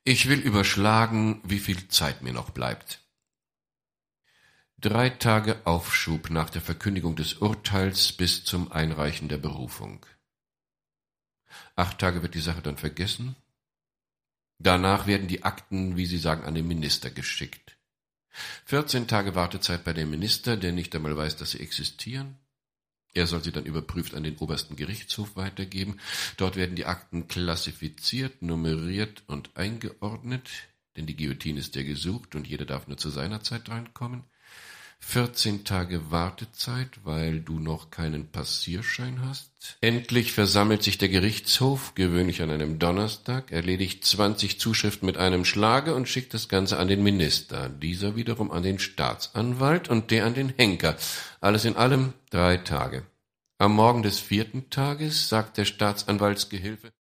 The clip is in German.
Ich will überschlagen, wie viel Zeit mir noch bleibt. 3 Tage Aufschub nach der Verkündigung des Urteils bis zum Einreichen der Berufung. 8 Tage wird die Sache dann vergessen. Danach werden die Akten, wie Sie sagen, an den Minister geschickt. 14 Tage Wartezeit bei dem Minister, der nicht einmal weiß, dass sie existieren. Er soll sie dann überprüft an den obersten Gerichtshof weitergeben. Dort werden die Akten klassifiziert, nummeriert und eingeordnet, denn die Guillotine ist ja gesucht und jeder darf nur zu seiner Zeit reinkommen. 14 Tage Wartezeit, weil du noch keinen Passierschein hast. Endlich versammelt sich der Gerichtshof, gewöhnlich an einem Donnerstag, erledigt 20 Zuschriften mit einem Schlage und schickt das Ganze an den Minister, dieser wiederum an den Staatsanwalt und der an den Henker. Alles in allem 3 Tage. Am Morgen des 4. Tages sagt der Staatsanwaltsgehilfe: